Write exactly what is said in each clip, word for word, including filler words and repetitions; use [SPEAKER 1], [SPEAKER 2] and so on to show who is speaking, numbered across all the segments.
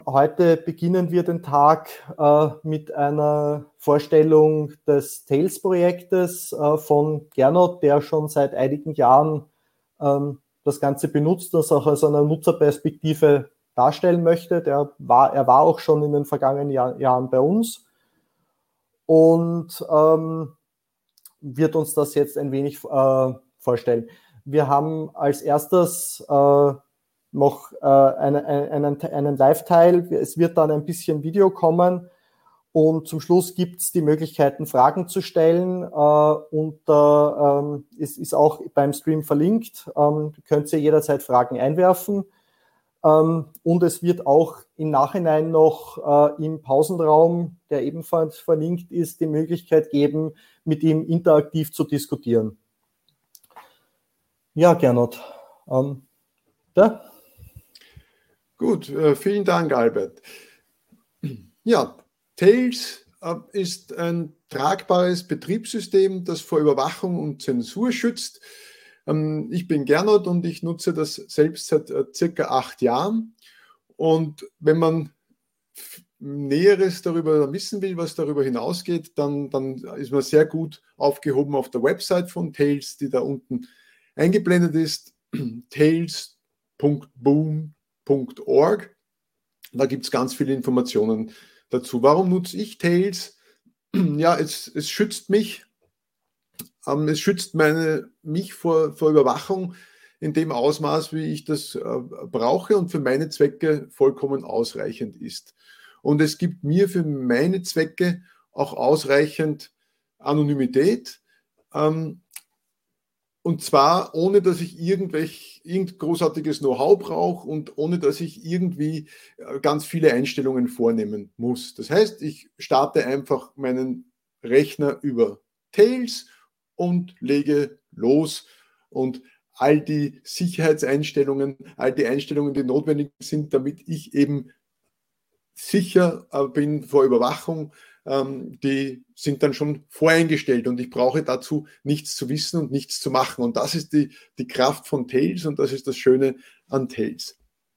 [SPEAKER 1] Heute beginnen wir den Tag äh, mit einer Vorstellung des Tails-Projektes äh, von Gernot, der schon seit einigen Jahren ähm, das Ganze benutzt, das auch aus einer Nutzerperspektive darstellen möchte. Der war, er war auch schon in den vergangenen Jahr, Jahren bei uns und ähm, wird uns das jetzt ein wenig äh, vorstellen. Wir haben als erstes äh, noch äh, einen, einen, einen Live-Teil. Es wird dann ein bisschen Video kommen und zum Schluss gibt es die Möglichkeiten, Fragen zu stellen. Äh, und äh, ähm, es ist auch beim Stream verlinkt. Ähm, könnt ihr jederzeit Fragen einwerfen. Ähm, und es wird auch im Nachhinein noch äh, im Pausenraum, der ebenfalls verlinkt ist, die Möglichkeit geben, mit ihm interaktiv zu diskutieren. Ja, Gernot. Ähm, da?
[SPEAKER 2] Gut, äh, vielen Dank, Albert. Ja, Tails äh, ist ein tragbares Betriebssystem, das vor Überwachung und Zensur schützt. Ähm, ich bin Gernot und ich nutze das selbst seit äh, circa acht Jahren. Und wenn man Näheres darüber wissen will, was darüber hinausgeht, dann, dann ist man sehr gut aufgehoben auf der Website von Tails, die da unten eingeblendet ist, tails punkt boom punkt org. Da gibt es ganz viele Informationen dazu. Warum nutze ich Tails? Ja, es, es schützt mich. Ähm, es schützt meine, mich vor, vor Überwachung in dem Ausmaß, wie ich das äh, brauche und für meine Zwecke vollkommen ausreichend ist. Und es gibt mir für meine Zwecke auch ausreichend Anonymität. Ähm, Und zwar ohne, dass ich irgendwelch, irgend großartiges Know-how brauche und ohne, dass ich irgendwie ganz viele Einstellungen vornehmen muss. Das heißt, ich starte einfach meinen Rechner über Tails und lege los und all die Sicherheitseinstellungen, all die Einstellungen, die notwendig sind, damit ich eben sicher bin vor Überwachung, die sind dann schon voreingestellt und ich brauche dazu nichts zu wissen und nichts zu machen. Und das ist die, die Kraft von Tails und das ist das Schöne an Tails.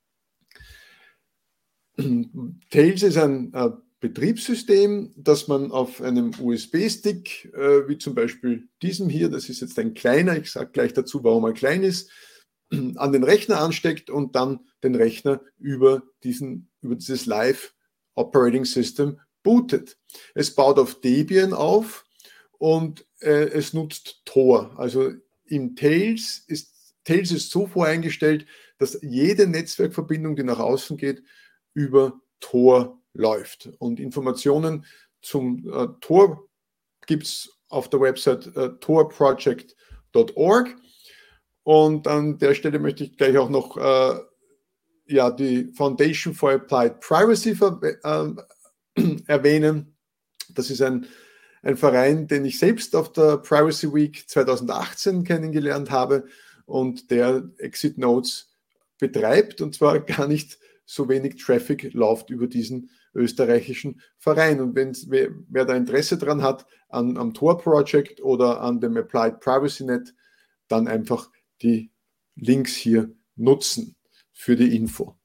[SPEAKER 2] Tails ist ein äh, Betriebssystem, das man auf einem U S B-Stick, äh, wie zum Beispiel diesem hier, das ist jetzt ein kleiner, ich sage gleich dazu, warum er klein ist, an den Rechner ansteckt und dann den Rechner über, diesen, über dieses Live Operating System bootet. Es baut auf Debian auf und äh, es nutzt Tor. Also in Tails ist, Tails ist so voreingestellt, dass jede Netzwerkverbindung, die nach außen geht, über Tor läuft. Und Informationen zum äh, Tor gibt es auf der Website äh, tor project punkt org. Und an der Stelle möchte ich gleich auch noch äh, ja, die Foundation for Applied Privacy ver äh, erwähnen. Das ist ein, ein Verein, den ich selbst auf der Privacy Week zwanzig achtzehn kennengelernt habe und der Exit Notes betreibt und zwar gar nicht so wenig Traffic läuft über diesen österreichischen Verein. Und wenn wer, wer da Interesse dran hat an, am Tor Project oder an dem Applied Privacy Net, dann einfach die Links hier nutzen für die Info.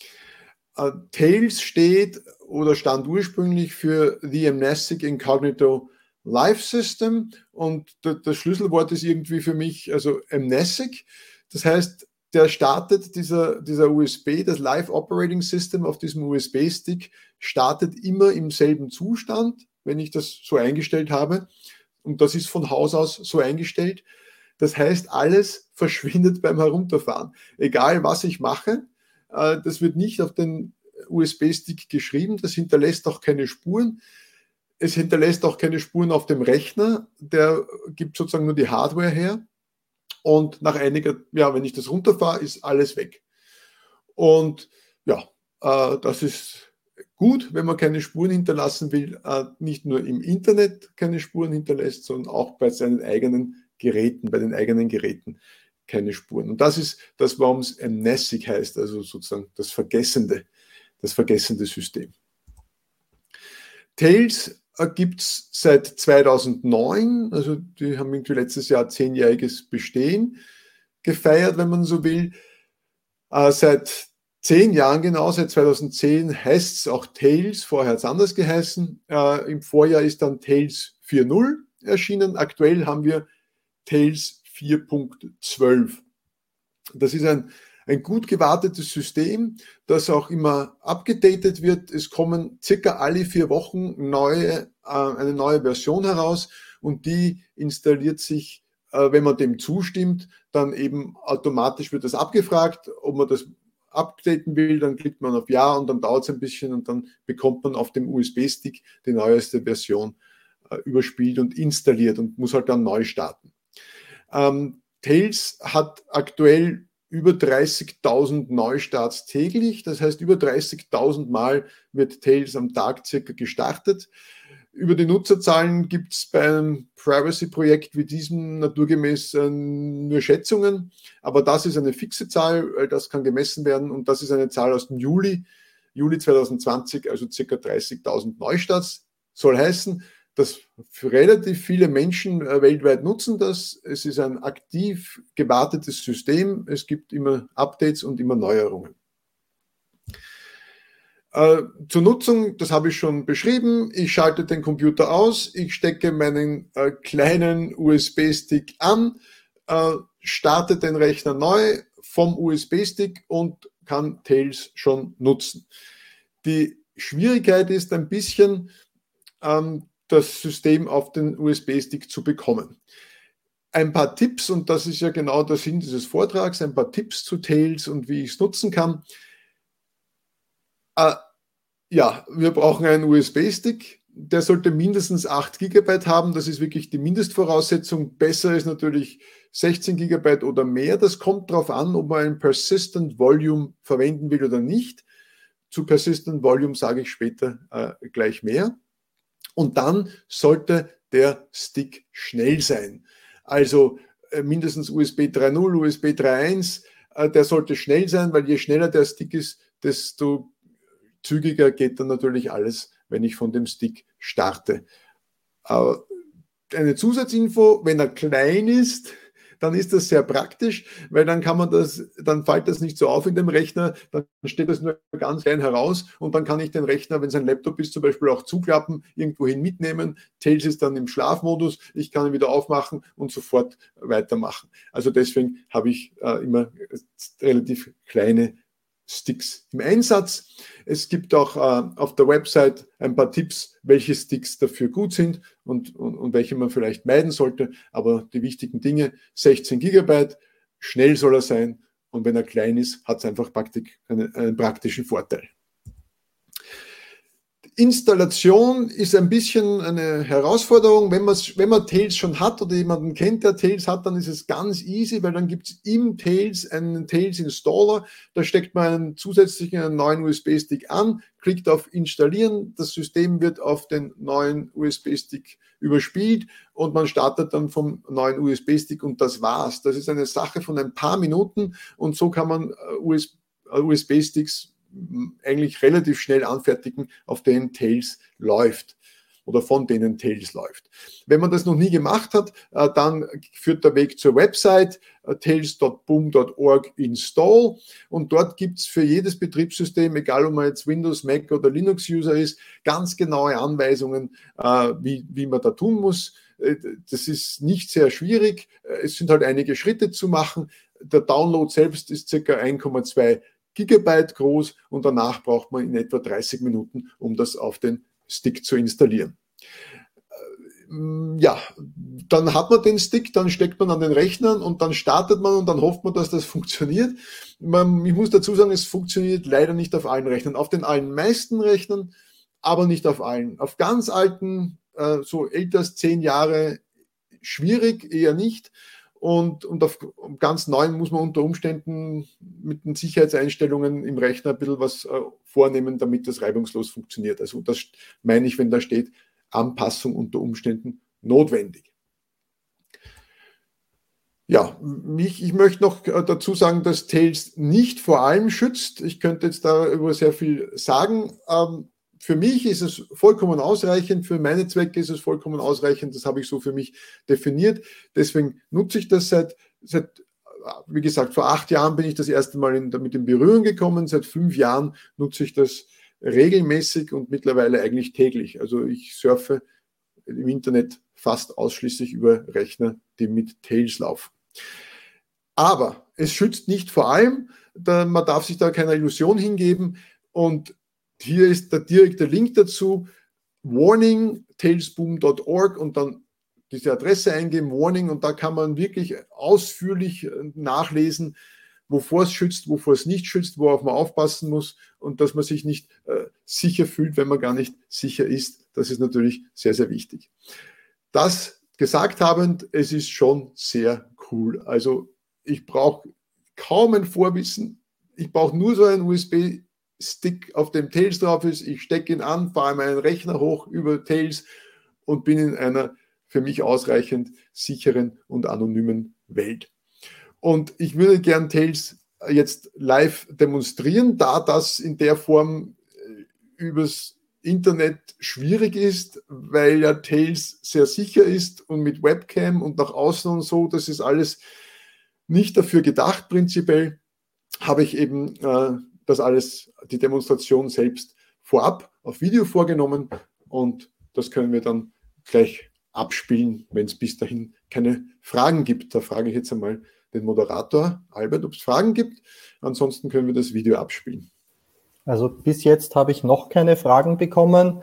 [SPEAKER 2] Uh, Tails steht oder stand ursprünglich für The Amnestic Incognito Life System und das Schlüsselwort ist irgendwie für mich, also Amnestic. Das heißt, der startet dieser, dieser U S B, das Live Operating System auf diesem U S B-Stick, startet immer im selben Zustand, wenn ich das so eingestellt habe. Und das ist von Haus aus so eingestellt. Das heißt, alles verschwindet beim Herunterfahren. Egal, was ich mache, äh, das wird nicht auf den U S B-Stick geschrieben. Das hinterlässt auch keine Spuren. Es hinterlässt auch keine Spuren auf dem Rechner. Der gibt sozusagen nur die Hardware her. Und nach einiger, ja, wenn ich das runterfahre, ist alles weg. Und ja, äh, das ist gut, wenn man keine Spuren hinterlassen will, äh, nicht nur im Internet keine Spuren hinterlässt, sondern auch bei seinen eigenen Geräten, bei den eigenen Geräten keine Spuren. Und das ist das, warum es Amnestic heißt, also sozusagen das vergessende, das vergessende System. Tails gibt es seit zweitausendneun, also die haben irgendwie letztes Jahr zehnjähriges Bestehen gefeiert, wenn man so will. Äh, seit zehn Jahren genau, seit zweitausendzehn heißt es auch Tails, vorher hat es anders geheißen. Äh, Im Vorjahr ist dann Tails vier Punkt null erschienen. Aktuell haben wir Tails vier Punkt zwölf. Das ist ein, ein gut gewartetes System, das auch immer abgedatet wird. Es kommen circa alle vier Wochen neue, äh, eine neue Version heraus und die installiert sich, äh, wenn man dem zustimmt, dann eben automatisch wird das abgefragt, ob man das updaten will, dann klickt man auf Ja und dann dauert es ein bisschen und dann bekommt man auf dem U S B-Stick die neueste Version äh, überspielt und installiert und muss halt dann neu starten. Ähm, Tails hat aktuell über dreißigtausend Neustarts täglich, das heißt über dreißigtausend Mal wird Tails am Tag circa gestartet. Über die Nutzerzahlen gibt es bei einem Privacy-Projekt wie diesem naturgemäß äh, nur Schätzungen, aber das ist eine fixe Zahl, äh, das kann gemessen werden und das ist eine Zahl aus dem Juli, Juli zweitausendzwanzig, also circa dreißigtausend Neustarts. Soll heißen, dass für relativ viele Menschen äh, weltweit nutzen das. Es ist ein aktiv gewartetes System, es gibt immer Updates und immer Neuerungen. Äh, zur Nutzung, das habe ich schon beschrieben, ich schalte den Computer aus, ich stecke meinen äh, kleinen U S B-Stick an, äh, starte den Rechner neu vom U S B-Stick und kann Tails schon nutzen. Die Schwierigkeit ist ein bisschen, ähm, das System auf den U S B-Stick zu bekommen. Ein paar Tipps, und das ist ja genau der Sinn dieses Vortrags, ein paar Tipps zu Tails und wie ich es nutzen kann. Äh, Ja, wir brauchen einen U S B-Stick. Der sollte mindestens acht Gigabyte haben. Das ist wirklich die Mindestvoraussetzung. Besser ist natürlich sechzehn Gigabyte oder mehr. Das kommt darauf an, ob man ein Persistent Volume verwenden will oder nicht. Zu Persistent Volume sage ich später äh, gleich mehr. Und dann sollte der Stick schnell sein. Also äh, mindestens U S B drei Punkt null, U S B drei Punkt eins. Äh, der sollte schnell sein, weil je schneller der Stick ist, desto zügiger geht dann natürlich alles, wenn ich von dem Stick starte. Eine Zusatzinfo, wenn er klein ist, dann ist das sehr praktisch, weil dann kann man das, dann fällt das nicht so auf in dem Rechner, dann steht das nur ganz klein heraus und dann kann ich den Rechner, wenn es ein Laptop ist, zum Beispiel auch zuklappen, irgendwohin mitnehmen. Tails ist dann im Schlafmodus, ich kann ihn wieder aufmachen und sofort weitermachen. Also deswegen habe ich äh, immer relativ kleine Sticks im Einsatz. Es gibt auch äh, auf der Website ein paar Tipps, welche Sticks dafür gut sind und, und, und welche man vielleicht meiden sollte. Aber die wichtigen Dinge, sechzehn Gigabyte, schnell soll er sein und wenn er klein ist, hat es einfach Praktik, einen, einen praktischen Vorteil. Installation ist ein bisschen eine Herausforderung. Wenn, wenn man Tails schon hat oder jemanden kennt, der Tails hat, dann ist es ganz easy, weil dann gibt es im Tails einen Tails Installer. Da steckt man einen zusätzlichen einen neuen U S B-Stick an, klickt auf Installieren. Das System wird auf den neuen U S B-Stick überspielt und man startet dann vom neuen U S B-Stick und das war's. Das ist eine Sache von ein paar Minuten und so kann man U S B-Sticks eigentlich relativ schnell anfertigen, auf denen Tails läuft oder von denen Tails läuft. Wenn man das noch nie gemacht hat, dann führt der Weg zur Website tails dot boom dot org install und dort gibt es für jedes Betriebssystem, egal ob man jetzt Windows, Mac oder Linux-User ist, ganz genaue Anweisungen, wie, wie man da tun muss. Das ist nicht sehr schwierig. Es sind halt einige Schritte zu machen. Der Download selbst ist ca. eins Komma zwei Gigabyte groß und danach braucht man in etwa dreißig Minuten, um das auf den Stick zu installieren. Ja, dann hat man den Stick, dann steckt man an den Rechnern und dann startet man und dann hofft man, dass das funktioniert. Man, ich muss dazu sagen, es funktioniert leider nicht auf allen Rechnern. Auf den allermeisten Rechnern, aber nicht auf allen. Auf ganz alten, so älter als zehn Jahre, schwierig, eher nicht. Und, und auf ganz neuen muss man unter Umständen mit den Sicherheitseinstellungen im Rechner ein bisschen was äh, vornehmen, damit das reibungslos funktioniert. Also das meine ich, wenn da steht, Anpassung unter Umständen notwendig. Ja, ich, ich möchte noch dazu sagen, dass Tails nicht vor allem schützt. Ich könnte jetzt darüber sehr viel sagen. Ähm, Für mich ist es vollkommen ausreichend, für meine Zwecke ist es vollkommen ausreichend, das habe ich so für mich definiert. Deswegen nutze ich das seit, seit wie gesagt, vor acht Jahren bin ich das erste Mal in, damit in Berührung gekommen. Seit fünf Jahren nutze ich das regelmäßig und mittlerweile eigentlich täglich. Also ich surfe im Internet fast ausschließlich über Rechner, die mit Tails laufen. Aber es schützt nicht vor allem, da, man darf sich da keiner Illusion hingeben. Und hier ist der direkte Link dazu, warning tailsboom punkt org und dann diese Adresse eingeben, Warning, und da kann man wirklich ausführlich nachlesen, wovor es schützt, wovor es nicht schützt, worauf man aufpassen muss und dass man sich nicht äh, sicher fühlt, wenn man gar nicht sicher ist. Das ist natürlich sehr, sehr wichtig. Das gesagt habend, es ist schon sehr cool. Also ich brauche kaum ein Vorwissen. Ich brauche nur so einen U S B-Stick, auf dem Tails drauf ist. Ich stecke ihn an, fahre meinen Rechner hoch über Tails und bin in einer für mich ausreichend sicheren und anonymen Welt. Und ich würde gern Tails jetzt live demonstrieren, da das in der Form übers Internet schwierig ist, weil ja Tails sehr sicher ist und mit Webcam und nach außen und so, das ist alles nicht dafür gedacht. Prinzipiell habe ich eben äh, das alles, die Demonstration selbst vorab auf Video vorgenommen und das können wir dann gleich abspielen, wenn es bis dahin keine Fragen gibt. Da frage ich jetzt einmal den Moderator Albert, ob es Fragen gibt. Ansonsten können wir das Video abspielen.
[SPEAKER 1] Also bis jetzt habe ich noch keine Fragen bekommen.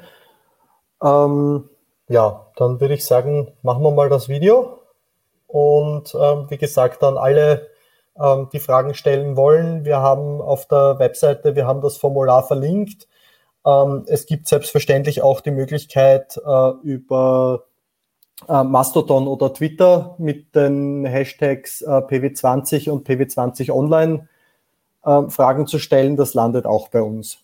[SPEAKER 1] Ähm, ja, dann würde ich sagen, machen wir mal das Video. Und ähm, wie gesagt, dann alle, ähm, die Fragen stellen wollen. Wir haben auf der Webseite, wir haben das Formular verlinkt. Ähm, es gibt selbstverständlich auch die Möglichkeit, äh, über äh, Mastodon oder Twitter mit den Hashtags äh, P W zwanzig und P W zwanzig Online äh, Fragen zu stellen. Das landet auch bei uns.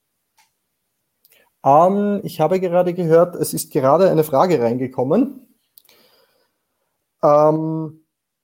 [SPEAKER 1] Ähm, ich habe gerade gehört, es ist gerade eine Frage reingekommen. Ähm,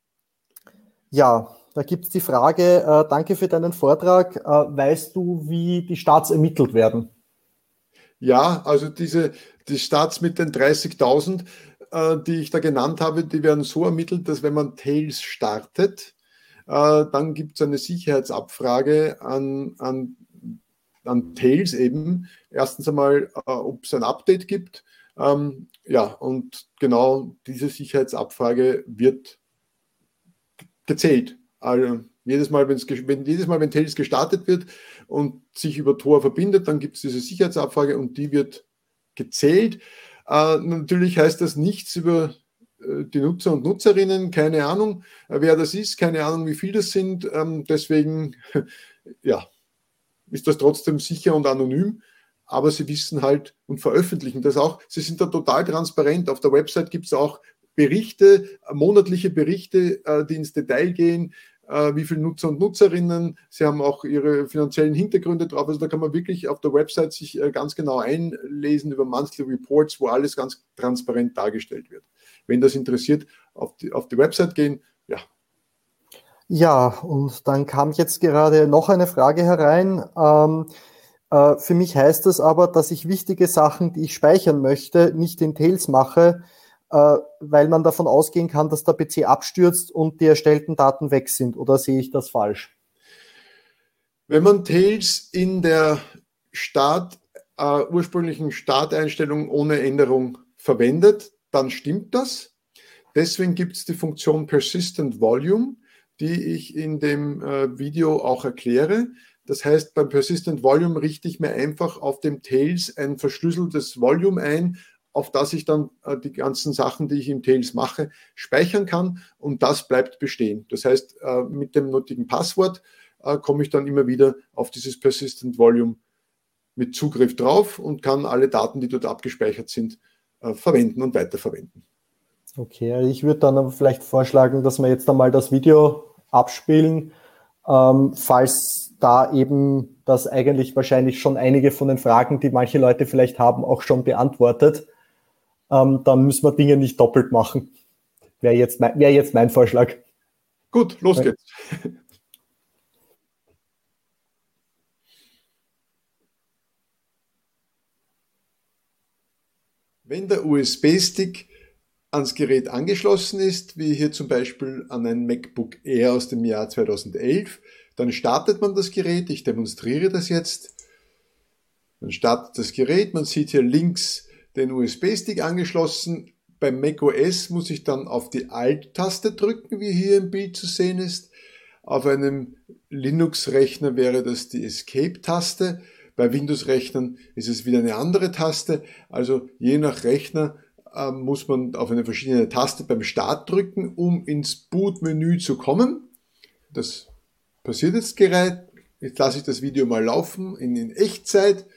[SPEAKER 1] ja, da gibt es die Frage, äh, danke für deinen Vortrag. Äh, weißt du, wie die Starts ermittelt werden?
[SPEAKER 2] Ja, also diese die Starts mit den dreißigtausend, äh, die ich da genannt habe, die werden so ermittelt, dass wenn man Tails startet, äh, dann gibt es eine Sicherheitsabfrage an, an, an Tails eben. Erstens einmal, äh, ob es ein Update gibt. Ähm, ja, und genau diese Sicherheitsabfrage wird gezählt. Also jedes Mal, wenn's, wenn, jedes Mal, wenn Tails gestartet wird und sich über Tor verbindet, dann gibt es diese Sicherheitsabfrage und die wird gezählt. Äh, natürlich heißt das nichts über äh, die Nutzer und Nutzerinnen, keine Ahnung, äh, wer das ist, keine Ahnung, wie viel das sind. Ähm, deswegen ja, ist das trotzdem sicher und anonym. Aber sie wissen halt und veröffentlichen das auch. Sie sind da total transparent. Auf der Website gibt es auch Berichte, monatliche Berichte, äh, die ins Detail gehen, äh, wie viele Nutzer und Nutzerinnen. Sie haben auch ihre finanziellen Hintergründe drauf. Also da kann man wirklich auf der Website sich äh, ganz genau einlesen über Monthly Reports, wo alles ganz transparent dargestellt wird. Wenn das interessiert, auf die, auf die Website gehen, ja.
[SPEAKER 1] Ja, und dann kam jetzt gerade noch eine Frage herein. Ähm, äh, für mich heißt das aber, dass ich wichtige Sachen, die ich speichern möchte, nicht in Tails mache, äh, weil man davon ausgehen kann, dass der P C abstürzt und die erstellten Daten weg sind. Oder sehe ich das falsch?
[SPEAKER 2] Wenn man Tails in der Start, äh, ursprünglichen Starteinstellung ohne Änderung verwendet, dann stimmt das. Deswegen gibt es die Funktion Persistent Volume, die ich in dem äh, Video auch erkläre. Das heißt, beim Persistent Volume richte ich mir einfach auf dem Tails ein verschlüsseltes Volume ein, auf das ich dann äh, die ganzen Sachen, die ich im Tails mache, speichern kann und das bleibt bestehen. Das heißt, äh, mit dem nötigen Passwort äh, komme ich dann immer wieder auf dieses Persistent Volume mit Zugriff drauf und kann alle Daten, die dort abgespeichert sind, äh, verwenden und weiterverwenden.
[SPEAKER 1] Okay, also ich würde dann aber vielleicht vorschlagen, dass wir jetzt einmal das Video abspielen, ähm, falls da eben das eigentlich wahrscheinlich schon einige von den Fragen, die manche Leute vielleicht haben, auch schon beantwortet. Ähm, dann müssen wir Dinge nicht doppelt machen. Wäre jetzt mein, wäre jetzt mein Vorschlag.
[SPEAKER 2] Gut, los geht's. Wenn der U S B-Stick ans Gerät angeschlossen ist, wie hier zum Beispiel an ein MacBook Air aus dem Jahr zweitausendelf, dann startet man das Gerät. Ich demonstriere das jetzt. Man startet das Gerät, man sieht hier links den U S B-Stick angeschlossen. Beim macOS muss ich dann auf die Alt-Taste drücken, wie hier im Bild zu sehen ist. Auf einem Linux-Rechner wäre das die Escape-Taste. Bei Windows-Rechnern ist es wieder eine andere Taste. Also je nach Rechner äh, muss man auf eine verschiedene Taste beim Start drücken, um ins Boot-Menü zu kommen. Das passiert jetzt gerade. Jetzt lasse ich das Video mal laufen in, in Echtzeit.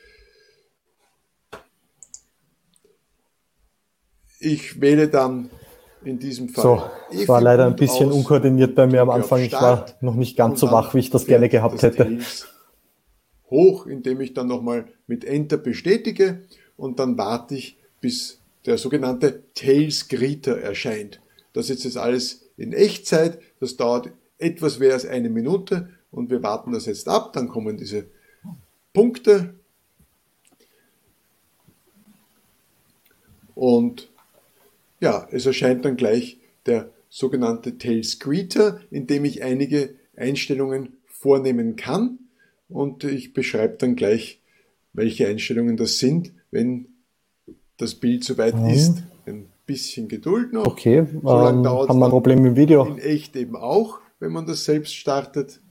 [SPEAKER 2] Ich wähle dann in diesem Fall.
[SPEAKER 1] So, es war leider ein bisschen
[SPEAKER 2] aus,
[SPEAKER 1] unkoordiniert bei mir am Anfang. Ich war noch nicht ganz so wach, wie ich das gerne gehabt hätte.
[SPEAKER 2] Hoch, indem ich dann nochmal mit Enter bestätige und dann warte ich, bis der sogenannte Tails Greeter erscheint. Das ist jetzt alles in Echtzeit. Das dauert etwas mehr als eine Minute und wir warten das jetzt ab. Dann kommen diese Punkte und ja, es erscheint dann gleich der sogenannte Tails Greeter, in dem ich einige Einstellungen vornehmen kann. Und ich beschreibe dann gleich, welche Einstellungen das sind, wenn das Bild soweit mhm. ist. Ein bisschen Geduld noch.
[SPEAKER 1] Okay, so ähm, haben wir ein Problem im Video.
[SPEAKER 2] In echt eben auch, wenn man das selbst startet.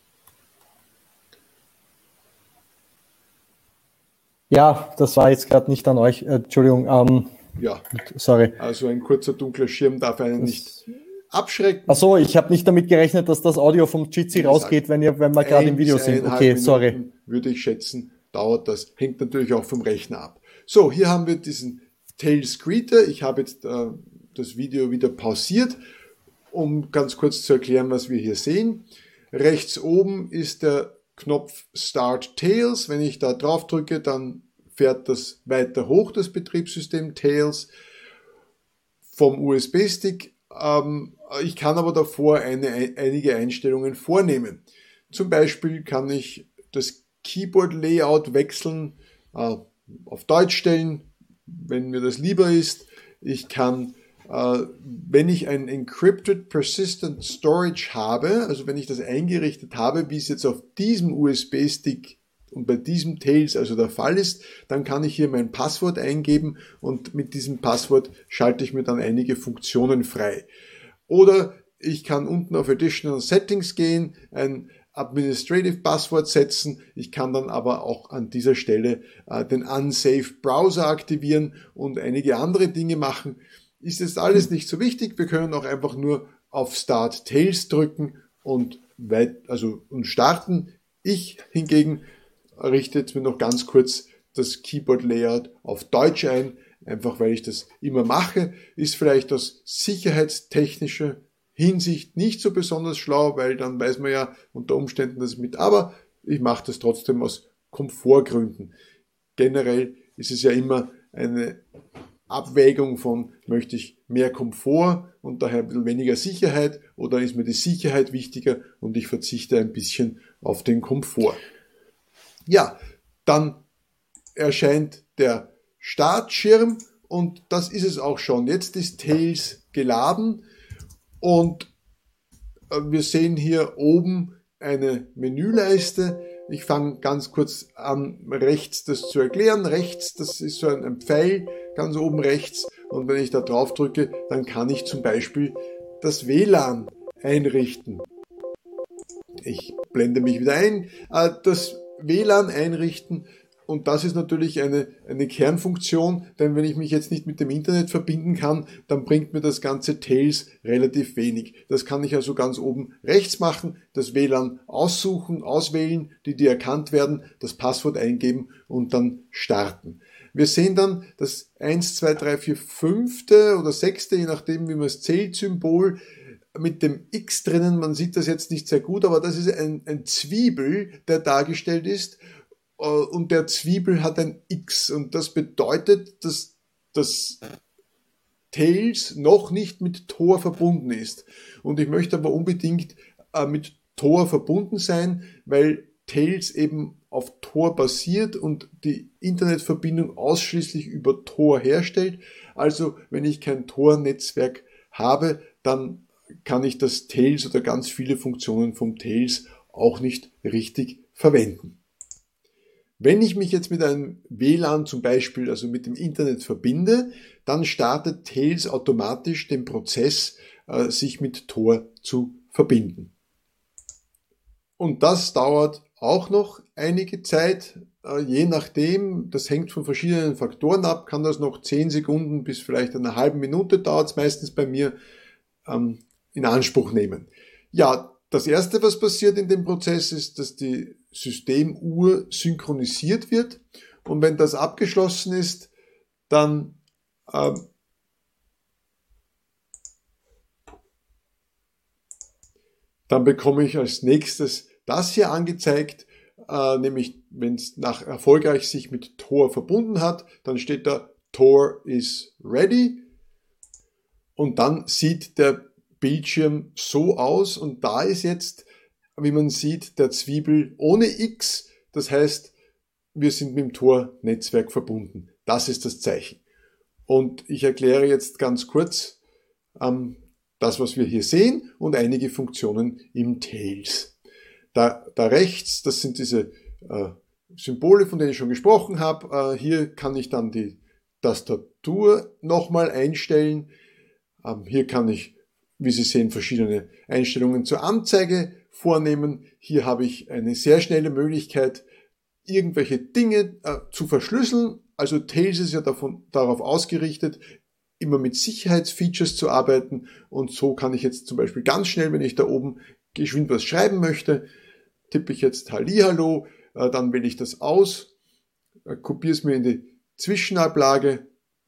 [SPEAKER 1] Ja, das war jetzt gerade nicht an euch. Äh, Entschuldigung. Ähm,
[SPEAKER 2] ja,
[SPEAKER 1] sorry.
[SPEAKER 2] Also ein kurzer dunkler Schirm darf einen das nicht abschrecken.
[SPEAKER 1] Ach so, ich habe nicht damit gerechnet, dass das Audio vom Jitsi rausgeht, wenn, ihr, wenn wir gerade im Video sind. Okay, sorry.
[SPEAKER 2] Minuten, würde ich schätzen, dauert das. Hängt natürlich auch vom Rechner ab. So, hier haben wir diesen Tails Greeter. Ich habe jetzt äh, das Video wieder pausiert, um ganz kurz zu erklären, was wir hier sehen. Rechts oben ist der Knopf Start Tails. Wenn ich da drauf drücke, dann fährt das weiter hoch, das Betriebssystem Tails vom U S B-Stick. Ähm, ich kann aber davor eine, einige Einstellungen vornehmen. Zum Beispiel kann ich das Keyboard-Layout wechseln, äh, auf Deutsch stellen, wenn mir das lieber ist. Ich kann, äh, wenn ich ein Encrypted Persistent Storage habe, also wenn ich das eingerichtet habe, wie es jetzt auf diesem U S B-Stick und bei diesem Tails also der Fall ist, dann kann ich hier mein Passwort eingeben und mit diesem Passwort schalte ich mir dann einige Funktionen frei. Oder ich kann unten auf Additional Settings gehen, ein Administrative Passwort setzen. Ich kann dann aber auch an dieser Stelle äh, den Unsafe Browser aktivieren und einige andere Dinge machen. Ist jetzt alles nicht so wichtig. Wir können auch einfach nur auf Start Tails drücken und weit, also und starten. Ich hingegen richte jetzt mir noch ganz kurz das Keyboard Layout auf Deutsch ein, einfach weil ich das immer mache. Ist vielleicht aus sicherheitstechnischer Hinsicht nicht so besonders schlau, weil dann weiß man ja unter Umständen das mit, aber ich mache das trotzdem aus Komfortgründen. Generell ist es ja immer eine Abwägung von, möchte ich mehr Komfort und daher ein bisschen weniger Sicherheit oder ist mir die Sicherheit wichtiger und ich verzichte ein bisschen auf den Komfort. Ja, dann erscheint der Startschirm und das ist es auch schon. Jetzt ist Tails geladen und wir sehen hier oben eine Menüleiste. Ich fange ganz kurz an, rechts das zu erklären. Rechts, das ist so ein, ein Pfeil, ganz oben rechts. Und wenn ich da drauf drücke, dann kann ich zum Beispiel das W L A N einrichten. Ich blende mich wieder ein. Das W L A N einrichten. Und das ist natürlich eine, eine Kernfunktion, denn wenn ich mich jetzt nicht mit dem Internet verbinden kann, dann bringt mir das ganze Tails relativ wenig. Das kann ich also ganz oben rechts machen, das W L A N aussuchen, auswählen, die, die erkannt werden, das Passwort eingeben und dann starten. Wir sehen dann das eins, zwei, drei, vier, fünfte oder sechste, je nachdem wie man es zählt, Symbol mit dem X drinnen. Man sieht das jetzt nicht sehr gut, aber das ist ein, ein Zwiebel, der dargestellt ist. Und der Zwiebel hat ein X und das bedeutet, dass das Tails noch nicht mit Tor verbunden ist. Und ich möchte aber unbedingt äh, mit Tor verbunden sein, weil Tails eben auf Tor basiert und die Internetverbindung ausschließlich über Tor herstellt. Also wenn ich kein Tor-Netzwerk habe, dann kann ich das Tails oder ganz viele Funktionen vom Tails auch nicht richtig verwenden. Wenn ich mich jetzt mit einem W L A N zum Beispiel, also mit dem Internet verbinde, dann startet Tails automatisch den Prozess, äh, sich mit Tor zu verbinden. Und das dauert auch noch einige Zeit, äh, je nachdem, das hängt von verschiedenen Faktoren ab, kann das noch zehn Sekunden bis vielleicht eine halbe Minute dauert es meistens bei mir, ähm, in Anspruch nehmen. Ja, das erste, was passiert in dem Prozess, ist, dass die Systemuhr synchronisiert wird. Und wenn das abgeschlossen ist, dann äh, dann bekomme ich als nächstes das hier angezeigt, äh, nämlich wenn es nach erfolgreich sich mit Tor verbunden hat, dann steht da Tor is ready und dann sieht der Bildschirm so aus und da ist jetzt, wie man sieht, der Zwiebel ohne X, das heißt, wir sind mit dem Tor-Netzwerk verbunden. Das ist das Zeichen. Und ich erkläre jetzt ganz kurz ähm, das, was wir hier sehen und einige Funktionen im Tails. Da, da rechts, das sind diese äh, Symbole, von denen ich schon gesprochen habe. Äh, hier kann ich dann die Tastatur nochmal einstellen. Ähm, hier kann ich, wie Sie sehen, verschiedene Einstellungen zur Anzeige vornehmen. Hier habe ich eine sehr schnelle Möglichkeit, irgendwelche Dinge äh, zu verschlüsseln. Also Tails ist ja davon, darauf ausgerichtet, immer mit Sicherheitsfeatures zu arbeiten. Und so kann ich jetzt zum Beispiel ganz schnell, wenn ich da oben geschwind was schreiben möchte, tippe ich jetzt Hallihallo, äh, dann wähle ich das aus, äh, kopiere es mir in die Zwischenablage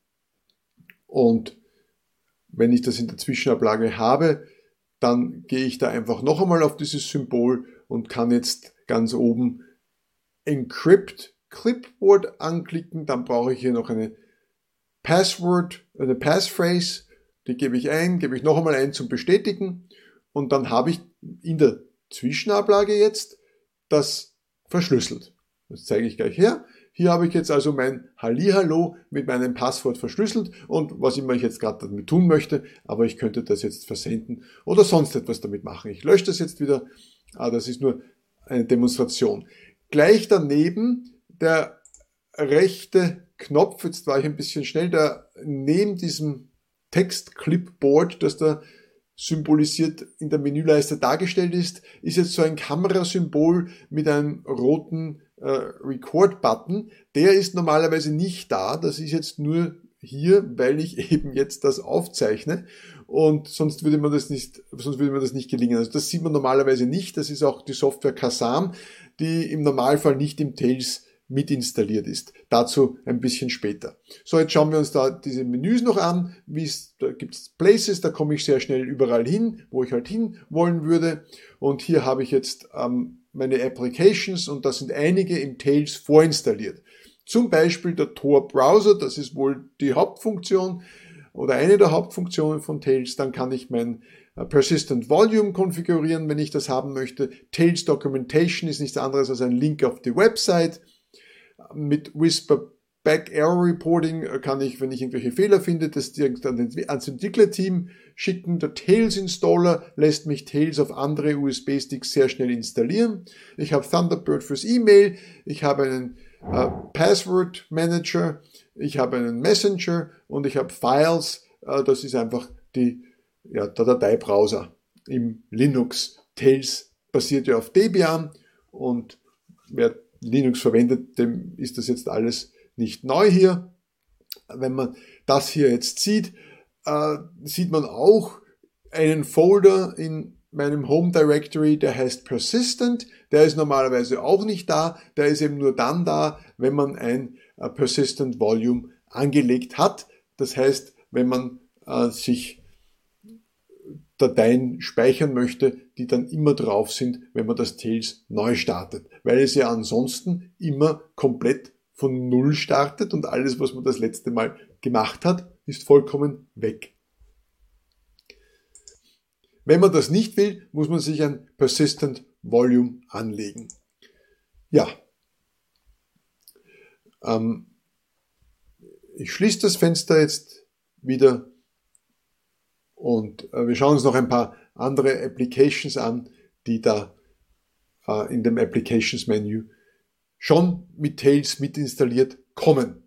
[SPEAKER 2] und wenn ich das in der Zwischenablage habe, dann gehe ich da einfach noch einmal auf dieses Symbol und kann jetzt ganz oben Encrypt Clipboard anklicken. Dann brauche ich hier noch eine Password, eine Passphrase. Die gebe ich ein, gebe ich noch einmal ein zum Bestätigen. Und dann habe ich in der Zwischenablage jetzt das verschlüsselt. Das zeige ich gleich her. Hier habe ich jetzt also mein Hallihallo mit meinem Passwort verschlüsselt und was immer ich jetzt gerade damit tun möchte, aber ich könnte das jetzt versenden oder sonst etwas damit machen. Ich lösche das jetzt wieder, aber das ist nur eine Demonstration. Gleich daneben der rechte Knopf, jetzt war ich ein bisschen schnell, der neben diesem Text-Clipboard, das da symbolisiert in der Menüleiste dargestellt ist, ist jetzt so ein Kamerasymbol mit einem roten äh, Record-Button. Der ist normalerweise nicht da, das ist jetzt nur hier, weil ich eben jetzt das aufzeichne und sonst würde man das nicht, sonst würde man das nicht gelingen. Also das sieht man normalerweise nicht, das ist auch die Software Kazam, die im Normalfall nicht im Tails mit installiert ist. Dazu ein bisschen später. So, jetzt schauen wir uns da diese Menüs noch an. Wie es, da gibt es Places, da komme ich sehr schnell überall hin, wo ich halt hin wollen würde. Und hier habe ich jetzt ähm, meine Applications und da sind einige im Tails vorinstalliert. Zum Beispiel der Tor Browser, das ist wohl die Hauptfunktion oder eine der Hauptfunktionen von Tails. Dann kann ich mein äh, Persistent Volume konfigurieren, wenn ich das haben möchte. Tails Documentation ist nichts anderes als ein Link auf die Website. Mit Whisper Back Error Reporting kann ich, wenn ich irgendwelche Fehler finde, das direkt an den, ans Entwicklerteam schicken. Der Tails Installer lässt mich Tails auf andere U S B-Sticks sehr schnell installieren. Ich habe Thunderbird fürs E-Mail, ich habe einen äh, Password Manager, ich habe einen Messenger und ich habe Files. Äh, das ist einfach die, ja, der Dateibrowser im Linux. Tails basiert ja auf Debian und wer Linux verwendet, dem ist das jetzt alles nicht neu hier. Wenn man das hier jetzt sieht, äh, sieht man auch einen Folder in meinem Home Directory, der heißt Persistent. Der ist normalerweise auch nicht da. Der ist eben nur dann da, wenn man ein äh, Persistent Volume angelegt hat. Das heißt, wenn man äh, sich Dateien speichern möchte, die dann immer drauf sind, wenn man das Tails neu startet. Weil es ja ansonsten immer komplett von Null startet und alles, was man das letzte Mal gemacht hat, ist vollkommen weg. Wenn man das nicht will, muss man sich ein Persistent Volume anlegen. Ja, Ähm, ich schließe das Fenster jetzt wieder und äh, wir schauen uns noch ein paar andere Applications an, die da äh, in dem Applications Menü schon mit Tails mit installiert kommen.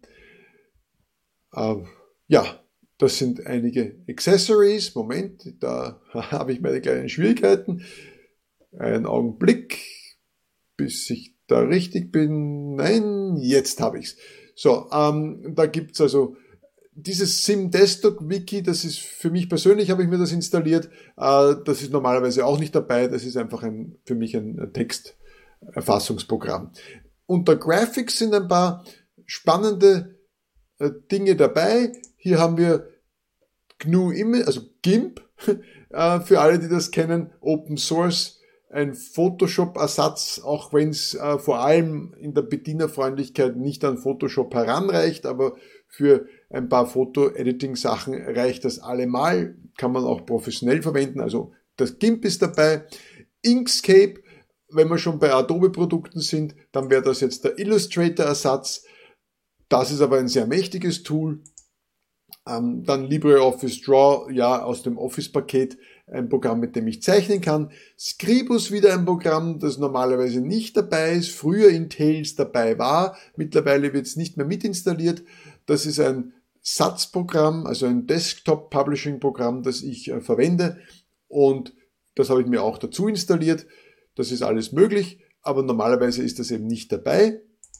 [SPEAKER 2] Äh, ja, das sind einige Accessories. Moment, da habe ich meine kleinen Schwierigkeiten. Einen Augenblick, bis ich da richtig bin. Nein, jetzt habe ich's. So, ähm, da gibt's also dieses SimDesktop-Wiki, das ist für mich persönlich, habe ich mir das installiert. Äh, das ist normalerweise auch nicht dabei. Das ist einfach ein, für mich ein Texterfassungsprogramm. Unter Graphics sind ein paar spannende äh, Dinge dabei. Hier haben wir G N U Image, also GIMP, äh, für alle, die das kennen, Open Source, ein Photoshop-Ersatz, auch wenn es äh, vor allem in der Bedienerfreundlichkeit nicht an Photoshop heranreicht, aber für ein paar Foto-Editing-Sachen reicht das allemal, kann man auch professionell verwenden, also das GIMP ist dabei. Inkscape, wenn wir schon bei Adobe-Produkten sind, dann wäre das jetzt der Illustrator-Ersatz. Das ist aber ein sehr mächtiges Tool. Ähm, dann LibreOffice Draw, ja, aus dem Office-Paket, ein Programm, mit dem ich zeichnen kann. Scribus wieder ein Programm, das normalerweise nicht dabei ist, früher in Tails dabei war, mittlerweile wird es nicht mehr mitinstalliert. Das ist ein Satzprogramm, also ein Desktop-Publishing-Programm, das ich äh, verwende und das habe ich mir auch dazu installiert. Das ist alles möglich, aber normalerweise ist das eben nicht dabei.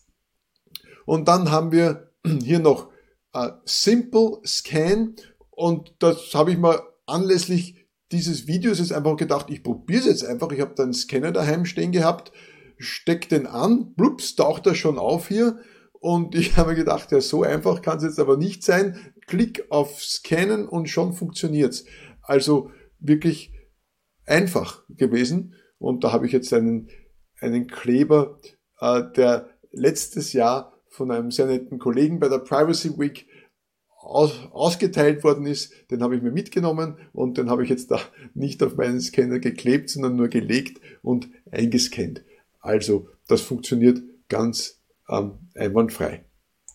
[SPEAKER 2] Und dann haben wir hier noch äh, Simple Scan und das habe ich mal anlässlich dieses Videos jetzt einfach gedacht, ich probiere es jetzt einfach. Ich habe da einen Scanner daheim stehen gehabt, steck den an, blups, taucht er schon auf hier und ich habe mir gedacht, ja, so einfach kann es jetzt aber nicht sein. Klick auf Scannen und schon funktioniert's. Also wirklich einfach gewesen und da habe ich jetzt einen, einen Kleber, äh, der letztes Jahr von einem sehr netten Kollegen bei der Privacy Week aus, ausgeteilt worden ist, den habe ich mir mitgenommen und den habe ich jetzt da nicht auf meinen Scanner geklebt, sondern nur gelegt und eingescannt. Also das funktioniert ganz ähm, einwandfrei.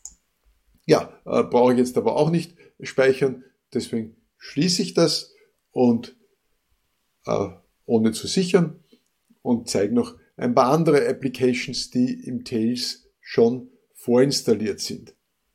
[SPEAKER 2] Ja, äh, brauche ich jetzt aber auch nicht speichern, deswegen schließe ich das und äh, ohne zu sichern und zeige noch ein paar andere Applications, die im Tails schon vorinstalliert sind.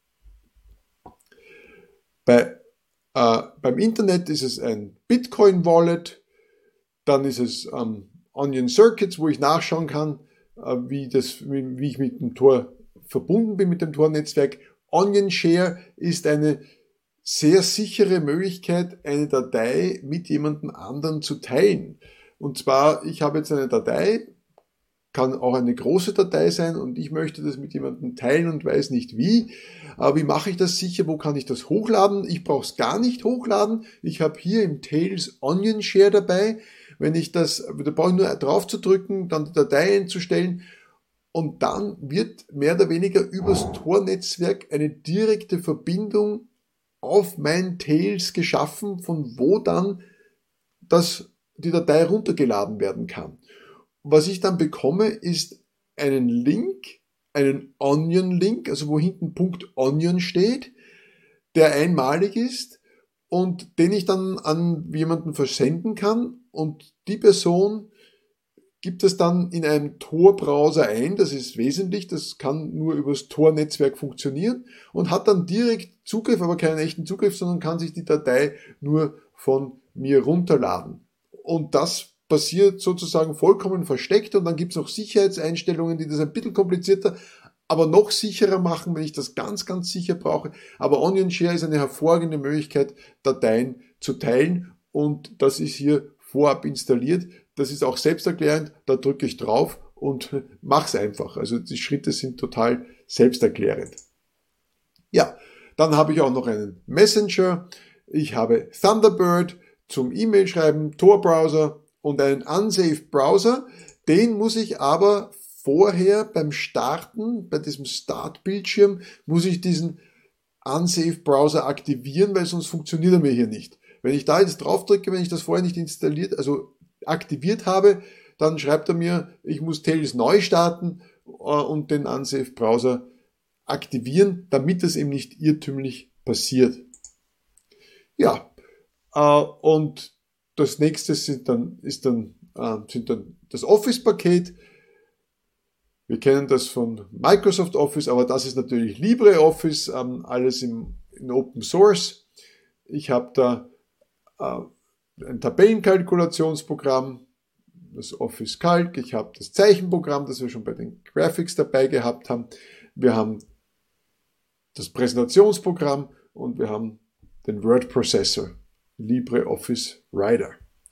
[SPEAKER 2] Bei, äh, beim Internet ist es ein Bitcoin-Wallet, dann ist es ähm, Onion Circuits, wo ich nachschauen kann, äh, wie, das, wie, wie ich mit dem Tor verbunden bin, mit dem Tor-Netzwerk. Onion Share ist eine sehr sichere Möglichkeit, eine Datei mit jemandem anderen zu teilen. Und zwar, ich habe jetzt eine Datei, kann auch eine große Datei sein und ich möchte das mit jemandem teilen und weiß nicht wie. Aber wie mache ich das sicher? Wo kann ich das hochladen? Ich brauche es gar nicht hochladen. Ich habe hier im Tails Onion Share dabei. Wenn ich das, da brauche ich nur drauf zu drücken, dann die Datei einzustellen und dann wird mehr oder weniger übers Tor-Netzwerk eine direkte Verbindung auf mein Tails geschaffen, von wo dann das, die Datei runtergeladen werden kann. Was ich dann bekomme, ist einen Link, einen Onion-Link, also wo hinten Punkt Onion steht, der einmalig ist und den ich dann an jemanden versenden kann und die Person gibt es dann in einem Tor-Browser ein, das ist wesentlich, das kann nur übers Tor-Netzwerk funktionieren und hat dann direkt Zugriff, aber keinen echten Zugriff, sondern kann sich die Datei nur von mir runterladen. Und das passiert sozusagen vollkommen versteckt und dann gibt es noch Sicherheitseinstellungen, die das ein bisschen komplizierter, aber noch sicherer machen, wenn ich das ganz, ganz sicher brauche. Aber Onion Share ist eine hervorragende Möglichkeit, Dateien zu teilen und das ist hier vorab installiert. Das ist auch selbsterklärend, da drücke ich drauf und mach's einfach. Also die Schritte sind total selbsterklärend. Ja, dann habe ich auch noch einen Messenger. Ich habe Thunderbird zum E-Mail-Schreiben, Tor-Browser und einen Unsafe-Browser. Den muss ich aber vorher beim Starten, bei diesem Start-Bildschirm, muss ich diesen Unsafe-Browser aktivieren, weil sonst funktioniert er mir hier nicht. Wenn ich da jetzt drauf drücke, wenn ich das vorher nicht installiert, also aktiviert habe, dann schreibt er mir, ich muss Tails neu starten und den Unsafe-Browser aktivieren, damit das eben nicht irrtümlich passiert. Ja, äh, und das nächste sind dann, ist dann, äh, sind dann das Office-Paket. Wir kennen das von Microsoft Office, aber das ist natürlich LibreOffice, ähm, alles im, in Open Source. Ich habe da äh, ein Tabellenkalkulationsprogramm, das Office Calc. Ich habe das Zeichenprogramm, das wir schon bei den Graphics dabei gehabt haben. Wir haben das Präsentationsprogramm und wir haben den Word Processor, LibreOffice Writer.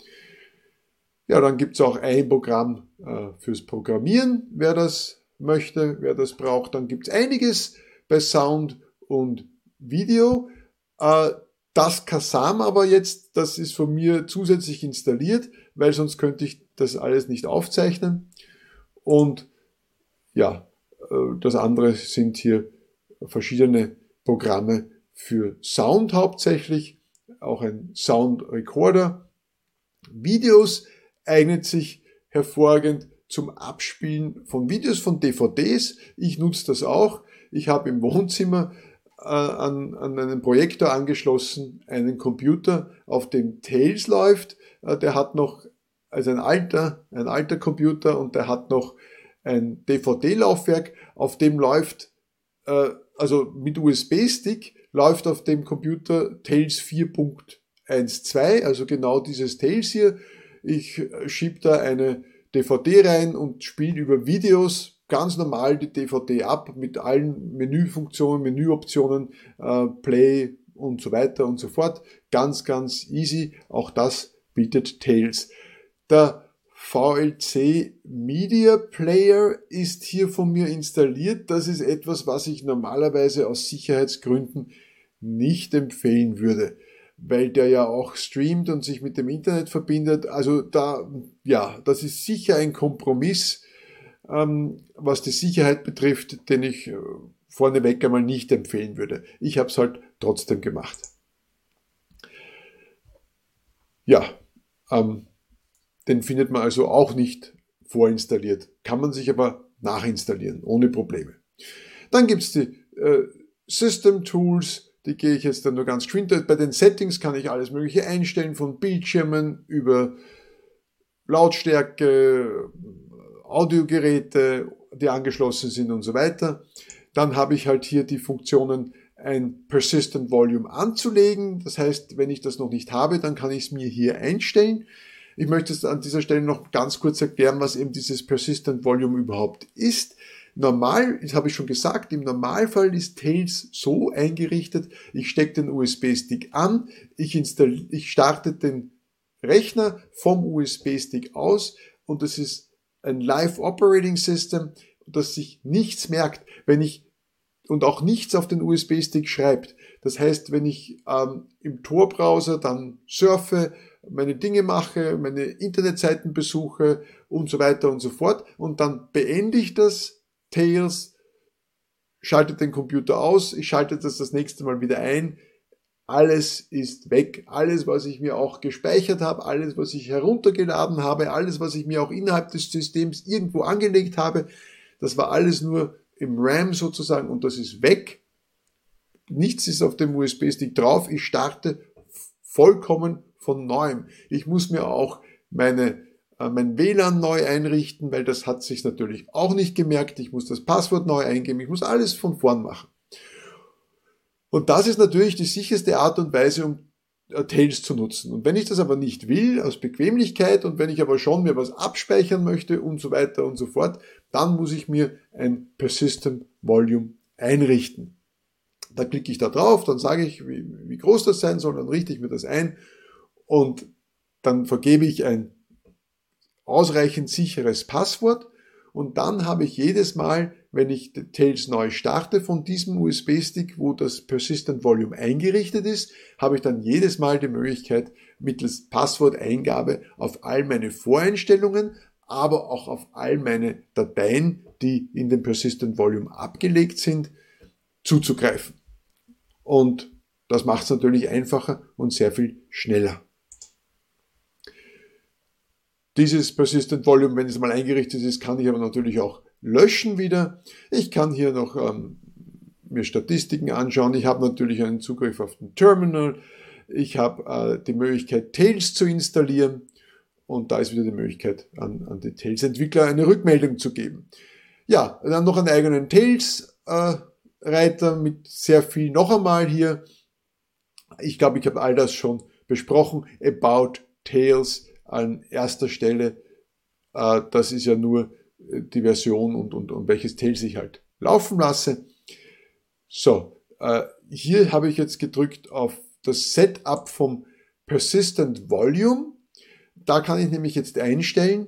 [SPEAKER 2] Ja, dann gibt es auch ein Programm äh, fürs Programmieren, wer das möchte, wer das braucht. Dann gibt es einiges bei Sound und Video. Äh, das Kazam aber jetzt, das ist von mir zusätzlich installiert, weil sonst könnte ich das alles nicht aufzeichnen. Und ja, äh, das andere sind hier verschiedene Programme für Sound hauptsächlich, auch ein Sound Recorder. Videos eignet sich hervorragend zum Abspielen von Videos, von D V Ds. Ich nutze das auch. Ich habe im Wohnzimmer äh, an, an einen Projektor angeschlossen, einen Computer, auf dem Tails läuft. Äh, der hat noch, also ein alter, ein alter Computer, und der hat noch ein D V D-Laufwerk, auf dem läuft, äh, also mit U S B-Stick, läuft auf dem Computer Tails vier Punkt eins Punkt zwei, also genau dieses Tails hier. Ich schiebe da eine D V D rein und spiele über Videos ganz normal die D V D ab mit allen Menüfunktionen, Menüoptionen, äh, Play und so weiter und so fort. Ganz, ganz easy. Auch das bietet Tails. Der V L C Media Player ist hier von mir installiert. Das ist etwas, was ich normalerweise aus Sicherheitsgründen nicht empfehlen würde, weil der ja auch streamt und sich mit dem Internet verbindet. Also da, ja, das ist sicher ein Kompromiss, ähm, was die Sicherheit betrifft, den ich äh, vorneweg einmal nicht empfehlen würde. Ich habe es halt trotzdem gemacht. Ja, ähm, den findet man also auch nicht vorinstalliert, kann man sich aber nachinstallieren, ohne Probleme. Dann gibt es die äh, System Tools. Die gehe ich jetzt dann nur ganz geschwind. Bei den Settings kann ich alles Mögliche einstellen, von Bildschirmen über Lautstärke, Audiogeräte, die angeschlossen sind und so weiter. Dann habe ich halt hier die Funktionen, ein Persistent Volume anzulegen. Das heißt, wenn ich das noch nicht habe, dann kann ich es mir hier einstellen. Ich möchte es an dieser Stelle noch ganz kurz erklären, was eben dieses Persistent Volume überhaupt ist. Normal, das habe ich schon gesagt, im Normalfall ist Tails so eingerichtet, ich stecke den U S B-Stick an, ich, install, ich starte den Rechner vom U S B-Stick aus, und das ist ein Live Operating System, das sich nichts merkt, wenn ich und auch nichts auf den U S B-Stick schreibt. Das heißt, wenn ich ähm, im Tor-Browser dann surfe, meine Dinge mache, meine Internetseiten besuche und so weiter und so fort, und dann beende ich das, Tails schaltet den Computer aus, ich schalte das das nächste Mal wieder ein, alles ist weg. Alles, was ich mir auch gespeichert habe, alles, was ich heruntergeladen habe, alles, was ich mir auch innerhalb des Systems irgendwo angelegt habe, das war alles nur im RAM sozusagen, und das ist weg. Nichts ist auf dem U S B-Stick drauf. Ich starte vollkommen von neuem. Ich muss mir auch meine mein W L A N neu einrichten, weil das hat sich natürlich auch nicht gemerkt. Ich muss das Passwort neu eingeben. Ich muss alles von vorn machen. Und das ist natürlich die sicherste Art und Weise, um Tails zu nutzen. Und wenn ich das aber nicht will, aus Bequemlichkeit, und wenn ich aber schon mir was abspeichern möchte und so weiter und so fort, dann muss ich mir ein Persistent Volume einrichten. Da klicke ich da drauf, dann sage ich, wie, wie groß das sein soll, dann richte ich mir das ein, und dann vergebe ich ein ausreichend sicheres Passwort, und dann habe ich jedes Mal, wenn ich Tails neu starte von diesem U S B-Stick, wo das Persistent Volume eingerichtet ist, habe ich dann jedes Mal die Möglichkeit, mittels Passworteingabe auf all meine Voreinstellungen, aber auch auf all meine Dateien, die in dem Persistent Volume abgelegt sind, zuzugreifen. Und das macht es natürlich einfacher und sehr viel schneller. Dieses Persistent Volume, wenn es mal eingerichtet ist, kann ich aber natürlich auch löschen wieder. Ich kann hier noch ähm, mir Statistiken anschauen. Ich habe natürlich einen Zugriff auf den Terminal. Ich habe äh, die Möglichkeit, Tails zu installieren. Und da ist wieder die Möglichkeit, an, an die Tails-Entwickler eine Rückmeldung zu geben. Ja, dann noch einen eigenen Tails-Reiter äh, mit sehr viel noch einmal hier. Ich glaube, ich habe all das schon besprochen. About Tails an erster Stelle. Äh, das ist ja nur die Version und, und, und welches Tails ich halt laufen lasse. So, äh, hier habe ich jetzt gedrückt auf das Setup vom Persistent Volume. Da kann ich nämlich jetzt einstellen,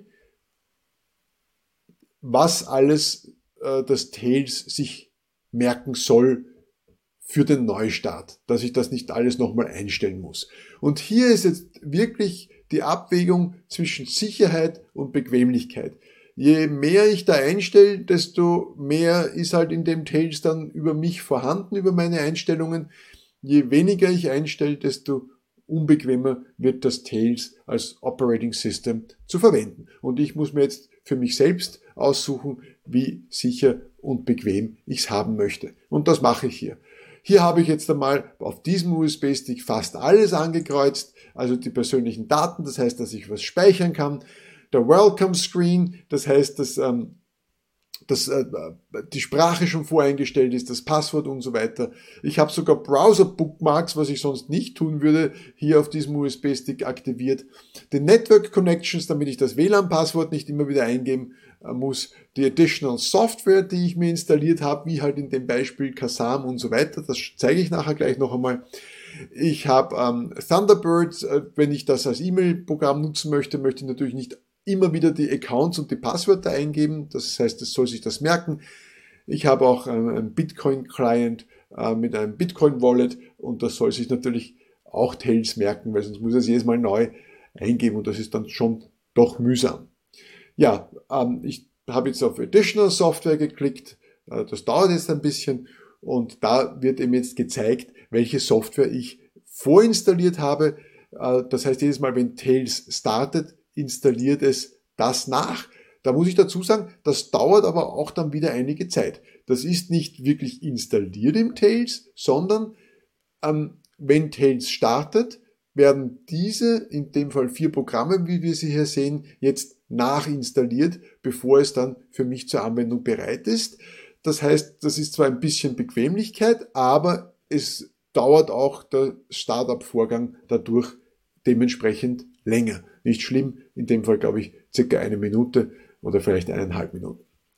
[SPEAKER 2] was alles äh, das Tails sich merken soll für den Neustart, dass ich das nicht alles nochmal einstellen muss. Und hier ist jetzt wirklich die Abwägung zwischen Sicherheit und Bequemlichkeit. Je mehr ich da einstelle, desto mehr ist halt in dem Tails dann über mich vorhanden, über meine Einstellungen. Je weniger ich einstelle, desto unbequemer wird das Tails als Operating System zu verwenden. Und ich muss mir jetzt für mich selbst aussuchen, wie sicher und bequem ich es haben möchte. Und das mache ich hier. Hier habe ich jetzt einmal auf diesem U S B-Stick fast alles angekreuzt, also die persönlichen Daten, das heißt, dass ich was speichern kann. Der Welcome Screen, das heißt, dass, ähm, dass äh, die Sprache schon voreingestellt ist, das Passwort und so weiter. Ich habe sogar Browser-Bookmarks, was ich sonst nicht tun würde, hier auf diesem U S B-Stick aktiviert. Die Network Connections, damit ich das W L A N-Passwort nicht immer wieder eingeben äh, muss. Die Additional Software, die ich mir installiert habe, wie halt in dem Beispiel Kazam und so weiter. Das zeige ich nachher gleich noch einmal. Ich habe ähm, Thunderbird, äh, wenn ich das als E-Mail-Programm nutzen möchte, möchte ich natürlich nicht immer wieder die Accounts und die Passwörter eingeben. Das heißt, es soll sich das merken. Ich habe auch einen Bitcoin-Client äh, mit einem Bitcoin-Wallet und das soll sich natürlich auch Tails merken, weil sonst muss es jedes Mal neu eingeben und das ist dann schon doch mühsam. Ja, ähm, ich habe jetzt auf Additional Software geklickt. Äh, das dauert jetzt ein bisschen und da wird eben jetzt gezeigt, welche Software ich vorinstalliert habe. Äh, das heißt, jedes Mal, wenn Tails startet, installiert es das nach. Da muss ich dazu sagen, das dauert aber auch dann wieder einige Zeit. Das ist nicht wirklich installiert im Tails, sondern ähm, wenn Tails startet, werden diese, in dem Fall vier Programme, wie wir sie hier sehen, jetzt nachinstalliert, bevor es dann für mich zur Anwendung bereit ist. Das heißt, das ist zwar ein bisschen Bequemlichkeit, aber es dauert auch der Startup-Vorgang dadurch dementsprechend länger. Nicht schlimm, in dem Fall glaube ich circa eine Minute oder vielleicht eineinhalb Minuten.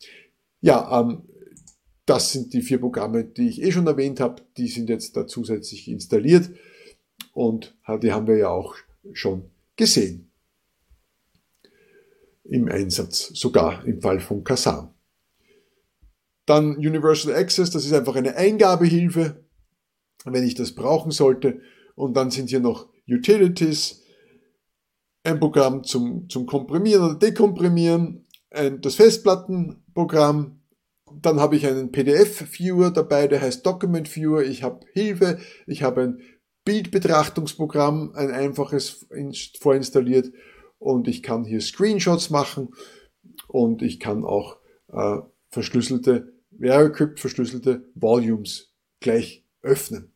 [SPEAKER 2] Ja, ähm, das sind die vier Programme, die ich eh schon erwähnt habe. Die sind jetzt da zusätzlich installiert und die haben wir ja auch schon gesehen im Einsatz, sogar im Fall von Kazam. Dann Universal Access, das ist einfach eine Eingabehilfe, wenn ich das brauchen sollte. Und dann sind hier noch Utilities, ein Programm zum, zum Komprimieren oder Dekomprimieren, ein, das Festplattenprogramm, dann habe ich einen P D F-Viewer dabei, der heißt Document Viewer, ich habe Hilfe, ich habe ein Bildbetrachtungsprogramm, ein einfaches vorinstalliert und ich kann hier Screenshots machen und ich kann auch äh, verschlüsselte, VeraCrypt verschlüsselte Volumes gleich öffnen.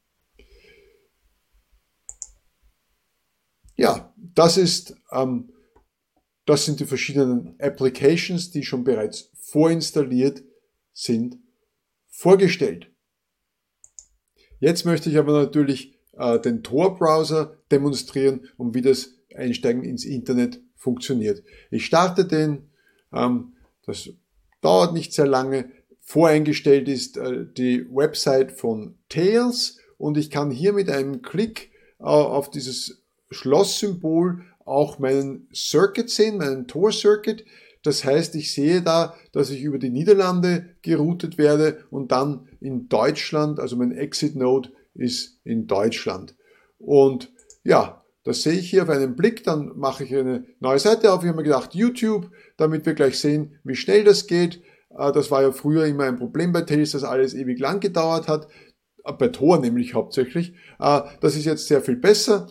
[SPEAKER 2] Ja, das ist, ähm, das sind die verschiedenen Applications, die schon bereits vorinstalliert sind, vorgestellt. Jetzt möchte ich aber natürlich äh, den Tor-Browser demonstrieren und wie das Einsteigen ins Internet funktioniert. Ich starte den, ähm, das dauert nicht sehr lange. Voreingestellt ist äh, die Website von Tails und ich kann hier mit einem Klick äh, auf dieses Schlosssymbol auch meinen Circuit sehen, meinen Tor-Circuit. Das heißt, ich sehe da, dass ich über die Niederlande geroutet werde und dann in Deutschland, also mein Exit-Node ist in Deutschland. Und ja, das sehe ich hier auf einen Blick, dann mache ich eine neue Seite auf. Ich habe mir gedacht, YouTube, damit wir gleich sehen, wie schnell das geht. Das war ja früher immer ein Problem bei Tails, dass alles ewig lang gedauert hat, bei Tor nämlich hauptsächlich. Das ist jetzt sehr viel besser.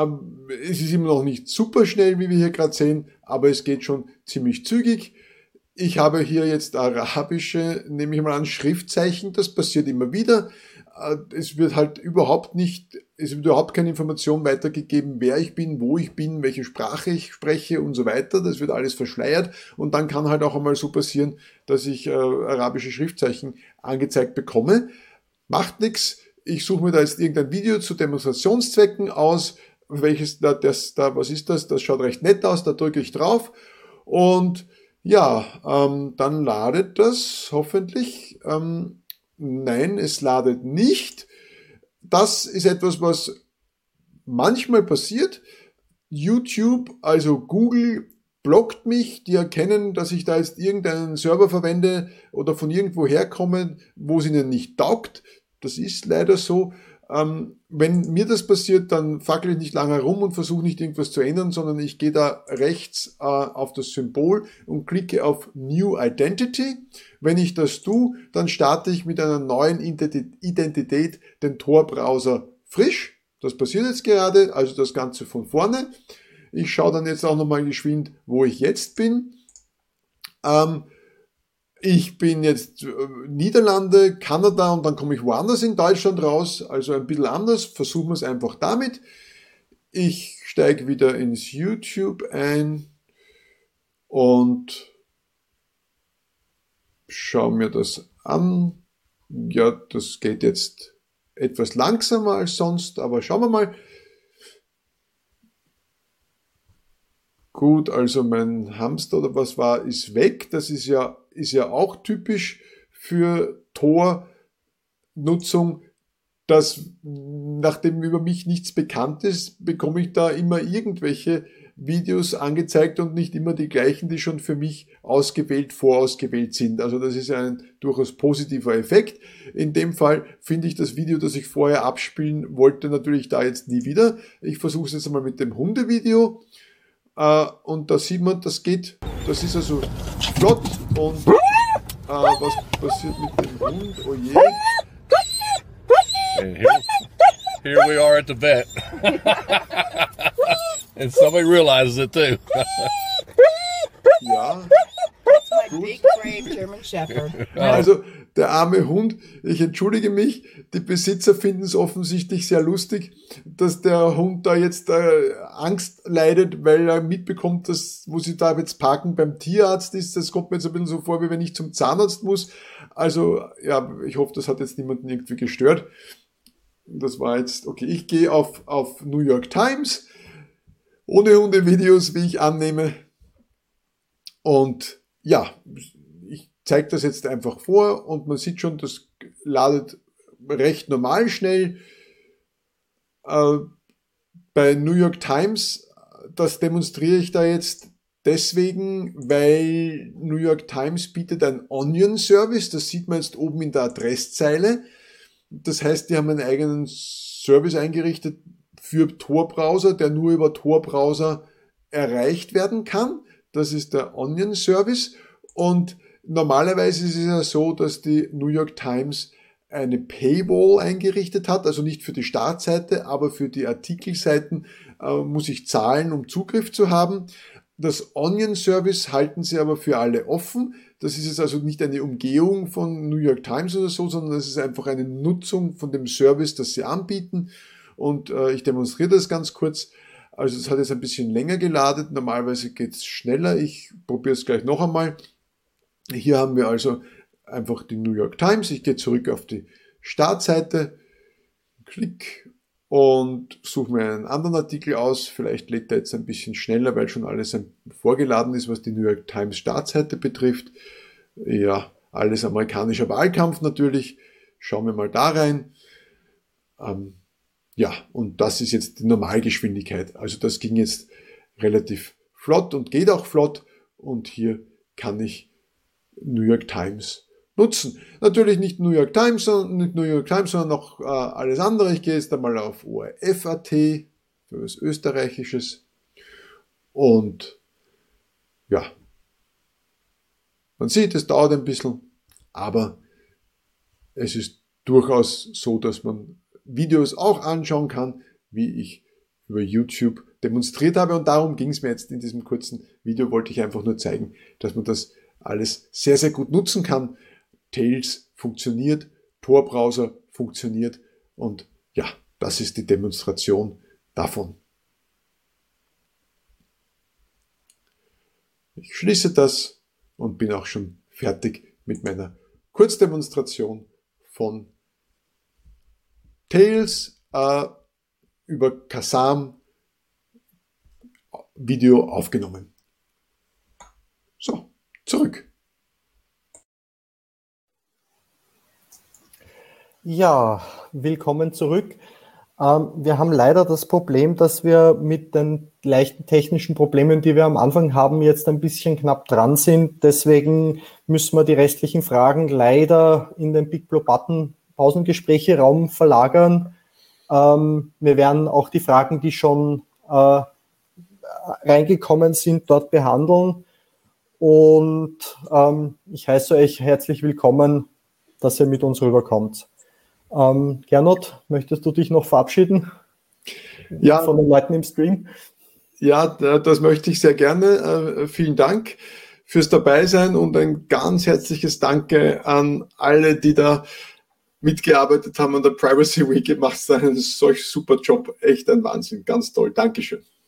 [SPEAKER 2] Es ist immer noch nicht super schnell, wie wir hier gerade sehen, aber es geht schon ziemlich zügig. ich habe hier jetzt arabische, nehme ich mal an, Schriftzeichen, das passiert immer wieder. Es wird halt überhaupt nicht, es wird überhaupt keine Information weitergegeben, wer ich bin, wo ich bin, welche Sprache ich spreche und so weiter. Das wird alles verschleiert und dann kann halt auch einmal so passieren, dass ich äh, arabische Schriftzeichen angezeigt bekomme. Macht nichts. Ich suche mir da jetzt irgendein Video zu Demonstrationszwecken aus. Welches da, das, da, was ist das? Das schaut recht nett aus. Da drücke ich drauf und ja, ähm, dann ladet das hoffentlich. Ähm, Nein, es ladet nicht. Das ist etwas, was manchmal passiert. YouTube, also Google, blockt mich. Die erkennen, dass ich da jetzt irgendeinen Server verwende oder von irgendwo herkomme, wo es ihnen nicht taugt. Das ist leider so. Ähm, wenn mir das passiert, dann fackel ich nicht lange herum und versuche nicht irgendwas zu ändern, sondern ich gehe da rechts äh, auf das Symbol und klicke auf New Identity. Wenn ich das tue, dann starte ich mit einer neuen Identität den Tor-Browser frisch. Das passiert jetzt gerade, also das Ganze von vorne. Ich schaue dann jetzt auch nochmal geschwind, wo ich jetzt bin. Ähm, Ich bin jetzt Niederlande, Kanada und dann komme ich woanders in Deutschland raus, also ein bisschen anders, versuchen wir es einfach damit. Ich steige wieder ins YouTube ein und schaue mir das an. Ja, das geht jetzt etwas langsamer als sonst, aber schauen wir mal. Gut, also mein Hamster oder was war, ist weg. Das ist ja, ist ja auch typisch für Tor-Nutzung, dass nachdem über mich nichts bekannt ist, bekomme ich da immer irgendwelche Videos angezeigt und nicht immer die gleichen, die schon für mich ausgewählt, vorausgewählt sind. Also das ist ein durchaus positiver Effekt. In dem Fall finde ich das Video, das ich vorher abspielen wollte, natürlich da jetzt nie wieder. Ich versuche es jetzt einmal mit dem Hundevideo. Uh, und da sieht man, das geht, das ist also flott und uh, was passiert mit dem Hund? Oh je.
[SPEAKER 3] And here, here we are at the vet. And somebody realizes it too.
[SPEAKER 2] Ja.
[SPEAKER 4] My big brave German Shepherd.
[SPEAKER 2] Also der arme Hund, ich entschuldige mich, die Besitzer finden es offensichtlich sehr lustig, dass der Hund da jetzt äh, Angst leidet, weil er mitbekommt, dass, wo sie da jetzt parken, beim Tierarzt ist. Das kommt mir jetzt ein bisschen so vor, wie wenn ich zum Zahnarzt muss. Also ja, ich hoffe, das hat jetzt niemanden irgendwie gestört. Das war jetzt, okay, ich gehe auf, auf New York Times, ohne Hundevideos, wie ich annehme. Und ja, ich zeige das jetzt einfach vor und man sieht schon, das ladet recht normal schnell. Äh, bei New York Times, das demonstriere ich da jetzt deswegen, weil New York Times bietet einen Onion-Service, das sieht man jetzt oben in der Adresszeile. Das heißt, die haben einen eigenen Service eingerichtet für Tor-Browser, der nur über Tor-Browser erreicht werden kann. Das ist der Onion-Service und normalerweise ist es ja so, dass die New York Times eine Paywall eingerichtet hat, also nicht für die Startseite, aber für die Artikelseiten äh, muss ich zahlen, um Zugriff zu haben. Das Onion-Service halten sie aber für alle offen. Das ist jetzt also nicht eine Umgehung von New York Times oder so, sondern das ist einfach eine Nutzung von dem Service, das sie anbieten. Und äh, ich demonstriere das ganz kurz. Also es hat jetzt ein bisschen länger geladen, normalerweise geht es schneller. Ich probiere es gleich noch einmal. Hier haben wir also einfach die New York Times. Ich gehe zurück auf die Startseite, klick und suche mir einen anderen Artikel aus. Vielleicht lädt er jetzt ein bisschen schneller, weil schon alles vorgeladen ist, was die New York Times Startseite betrifft. Ja, alles amerikanischer Wahlkampf natürlich. Schauen wir mal da rein. Ähm, Ja, und das ist jetzt die Normalgeschwindigkeit. Also das ging jetzt relativ flott und geht auch flott. Und hier kann ich New York Times nutzen. Natürlich nicht New York Times, sondern nicht New York Times, sondern noch äh, alles andere. Ich gehe jetzt einmal auf O R F Punkt A T für was Österreichisches. Und ja, man sieht, es dauert ein bisschen, aber es ist durchaus so, dass man Videos auch anschauen kann, wie ich über YouTube demonstriert habe. Und darum ging es mir jetzt in diesem kurzen Video, wollte ich einfach nur zeigen, dass man das alles sehr, sehr gut nutzen kann. Tails funktioniert, Tor-Browser funktioniert und ja, das ist die Demonstration davon. Ich schließe das und bin auch schon fertig mit meiner Kurzdemonstration von Tails äh, über Kazam Video aufgenommen. So, zurück.
[SPEAKER 1] Ja, willkommen zurück. Ähm, wir haben leider das Problem, dass wir mit den leichten technischen Problemen, die wir am Anfang haben, jetzt ein bisschen knapp dran sind. Deswegen müssen wir die restlichen Fragen leider in den Big Blue Button Pausengespräche-Raum verlagern. Ähm, wir werden auch die Fragen, die schon äh, reingekommen sind, dort behandeln. Und ähm, ich heiße euch herzlich willkommen, dass ihr mit uns rüberkommt. Ähm, Gernot, möchtest du dich noch verabschieden?
[SPEAKER 2] Ja,
[SPEAKER 1] von den Leuten im Stream?
[SPEAKER 2] Ja, das möchte ich sehr gerne. Äh, vielen Dank fürs Dabeisein und ein ganz herzliches Danke an alle, die da mitgearbeitet haben an der Privacy Week. Ihr macht einen solch super Job. Echt ein Wahnsinn. Ganz toll. Dankeschön.